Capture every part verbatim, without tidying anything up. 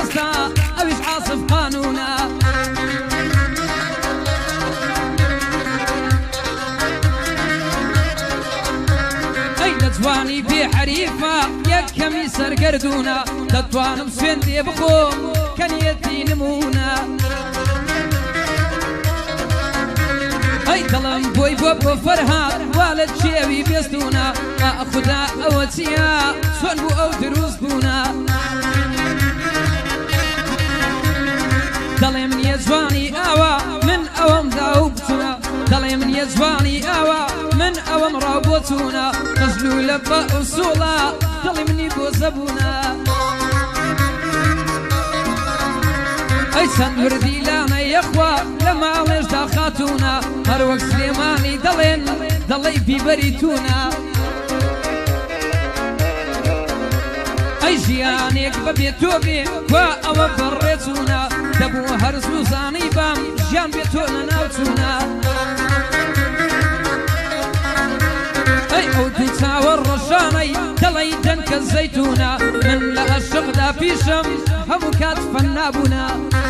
ڕاستا ئەویش عاسف قانونە ئەی لە جوانی بێ حەریفە یەکەمی سەرگەردونە دەتوانم سوێن دێ بخۆم کە نیەتی نمونە ئەی دڵم بۆی بۆ بۆ فەرهاد وا لە چێوی بێستونە خدا ئەوە چییە چۆن بوو ئەو دروست بوونە دەڵێ منیە جوانی ئاوە من ئەوەم داو بچوونە دەڵێ منیە جوانی ئاوە من ئەوەم ڕاو بۆ چوونە قەزلو لە بە ئوسوڵە دڵی منی بۆ زەبوونە ئەی چەند وردی لانە یەخوا لە ماڵێشدا خاتوونە هەر وەک سلێمانی دەڵێن دەڵێی بیبەری تونە ئەی ژیانێک بەبێ تۆ بێ وا ئەوە بەڕێچوونە دەبوو هەر سوزانی بام ژیان بێ تۆ نەناوچوونە ئەی ئەو دوو چاوە ڕەشانەی دەڵێی دەنکە زەیتونە من لە عەشقدا پیشم هەموو کات فەنابوونە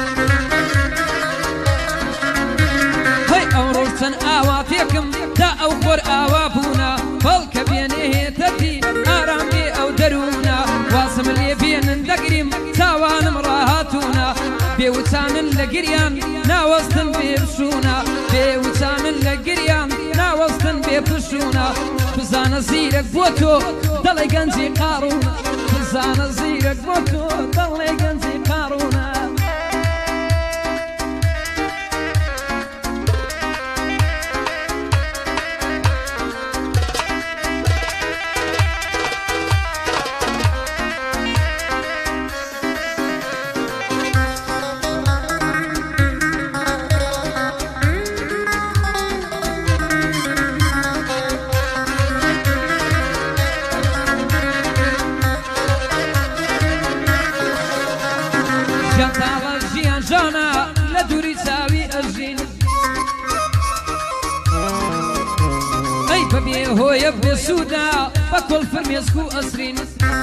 هەی ئەو ڕۆژ چەند ئاواتێکم دا ئەو خۆر ئاوا بوونە بەڵکە بێنێ هێتەتی ئارام بێ ئەو دەروونە واسم لێ بێنن دەگریم چاوانم ڕاهاتوونە بێوچانن لە گریان ناوەستن بێ بشوونە بێوچانن لە گریان ناوەستن بێ پشوونە بزانە زیرەک بۆ تۆ دەڵێ گەنجی قاڕوونە بزانە زیرەک بۆ تۆ دەڵێ گەنجی قاڕوونە لە دووری چاوی ئەژین ئەی بەبێ هۆیە بێ سوودا بە کۆڵ فرمێسک و ئەسرین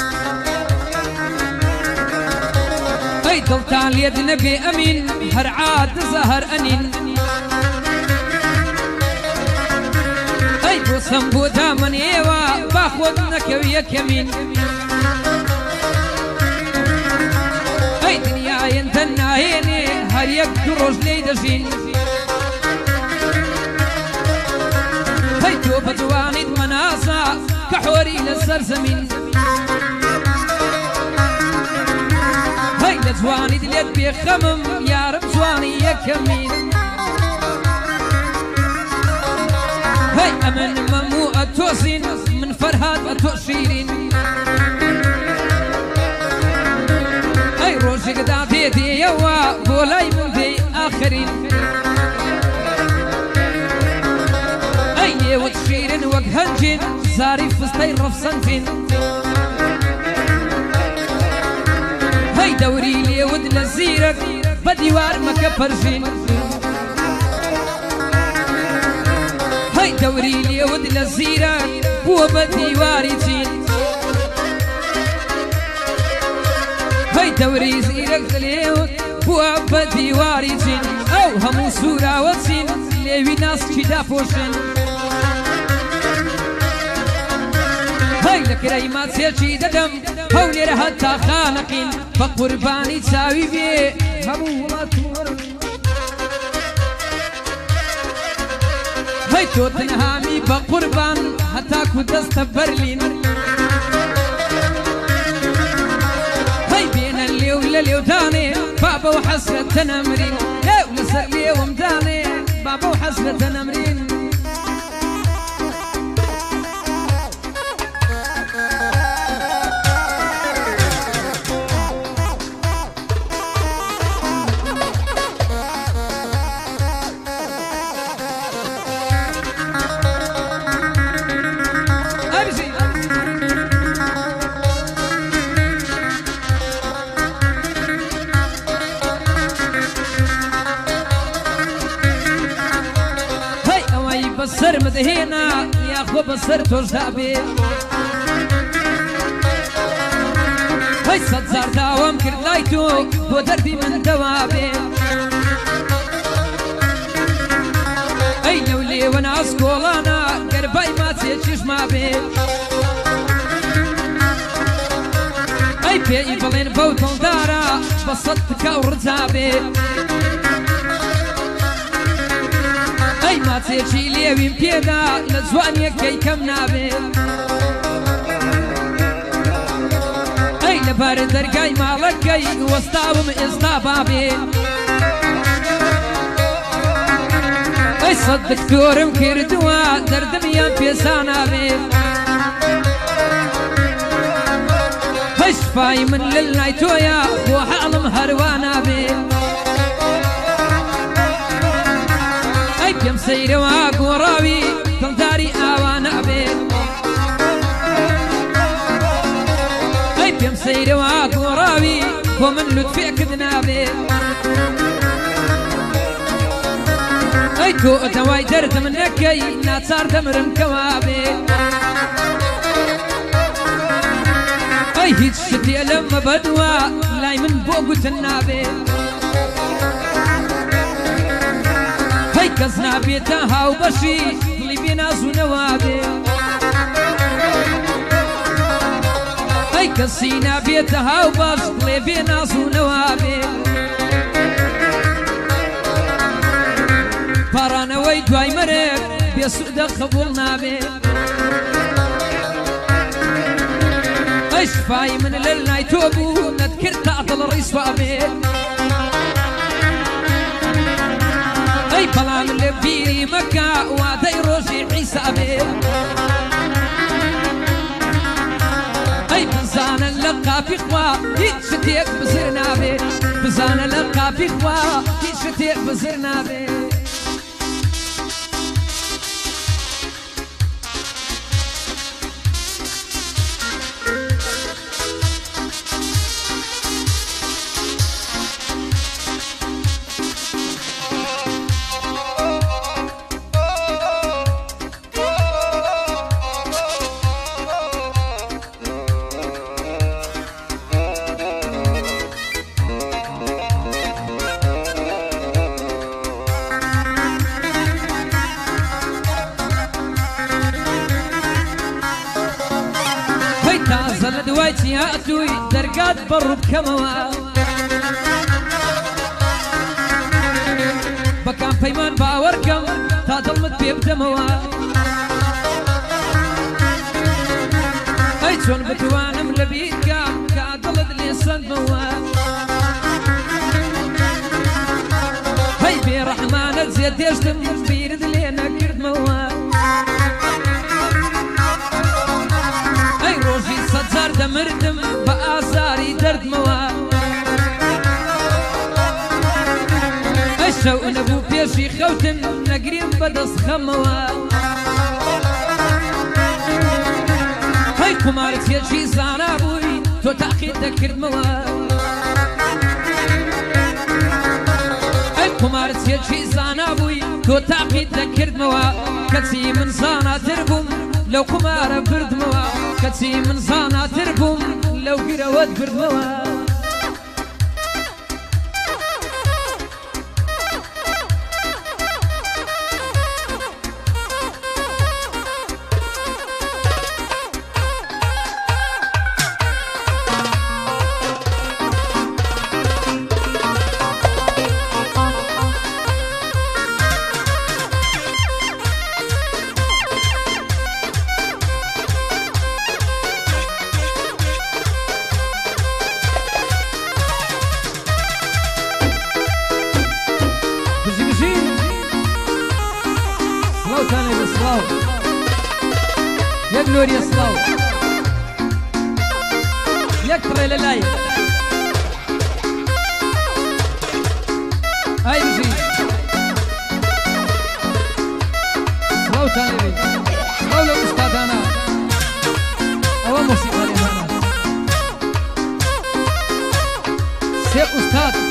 ئەی دڵتان لێت نەبێ ئەمین هەر عادزە هەر ئەنین ئەی بۆ سەم بۆ دامەنێوە با خۆت نەکەو یەکەمین ئەی دنیایەن تەن ناهێنێ هەر یەک دوو ڕۆژ لێی دەژین هەی تۆ بە جوانیت مەناسە کە حۆری لەسەر زەمین هەی لە جوانیت لێت بێخەمم یارم جوانی یەکەمین هەی ئەمن مەموو ئەتۆزین من فەرهاد ئەتۆ شیرین ڕۆژێکدا دێدێیەوە بۆ لای من دێی ئاخرین ئەی لێوت شیرن وەک هەنجین زاری فستەی ڕەفسەنجین هەی دەوری لێوت لە زیرەک بە دیوار مەکە پەرژین هەی دەوری لێوت لە زیرەک بووە بە دیواری چین هەی دەوری زیرەک لێوت بووە بە دیواری چین ئەو هەموو سووراوە چین لێوی ناسکی داپۆشن هەی لە کرەی ماچێکی دەدەم هەو لێرە هەتا خانەقین بە قوربانی چاوی بێ هەموو وڵات وەرن هەی تۆ تەنهامی بە قوربان هەتاکو دەستە بەرلین لێو لە لێودانێ بابە و حەسرەتە نەمرین لێو لەسەر لێوم دانێ بابە و حەسرەتە نەمرین بەسەر مدهێنا یاخۆ بەسەر تۆشدا بێ هەی سەد جار داوام کرد لای تۆ بۆ دەردی من دەوا بێ ئەی لەو لێوە ناسکۆڵانە گەربای ماچێکیش ما بێ ئەی پێی بڵێن بەو دڵدارە بە سەد تکا و ڕجا بێ ئەی ماچێکی لێویم پێدا لە جوانیەکەی کەم نابێ ئەی لەبارە دەرگای ماڵەکەی وەستاوم ئێستا بابێ ئەی سەد دکتۆرم کردووە دەردمیان پێزانابێ هەی شفای من لە لای تۆیە بۆ حاڵم هەروە نابێ ئەی پێم سەیرەوە گۆڕاوی دڵداری ئاوا نابێ ئەی پێم سەیرەوە گۆڕاوی بۆ من لوتفێکت نابێ ئەی تۆ دەوای دەردم نەکەی ناچار دەمرم کەوا بێ ئەی هیچ شتێ لەمە بەدووە لای من بۆ گوتن نابێ هەی کەس نابێتە هاوبەشی دڵی بێ نازوونەوە بێ ئەی کەسی نابێتە هاوبەش دڵێ بێ نازوونەوە بێ پارانەوەی دوای مەرێک بێسوودە قبوڵ نابێ ئەی شفای من لە لای تۆ بوو نەتکرد تا دڵ ڕیسوا بێ ئەی بەڵام لە بیری مەکە وادەی ڕۆژی عیسا بێ ئەی بزانە لە قاپی خوا هیچ شتێک بزر نابێ بزانە لە قاپی خوا هیچ شتێک بزر نابێ دوای چیاتوی دەرگات بەڕوو بکەمەوە بەکام پەیمان باوەڕکەم تا دڵمت پێ بدەمەوە ئەی چۆن بتوانم لە بیرکەم کە دڵت لێ سەندمەوە هەی بێڕەحمانەت زێ دێشتم بیرت لێ نەکردمەوە سەد دەمردم بە ئازاری دەردمەوە ئەی شەو نەبوو پێشی خەوتن نەگریم بەدەست خەمەوە هەی قومارچێکی زانا بووی تۆ تاقیت دەکردمەوە ئەی قومارچێکی زانا بووی تۆ تاقیت دەکردمەوە کەچی من زاناتر بووم لەو قومارە بردمەوە کەچی من زاناتر بووم لەو گرەوەت بردمەوە يك نور يصلاو يك ترى للاي هاي بجي صلاو تاني بي صلاو لو استاذانا أول موسيقى لي سي أستاذ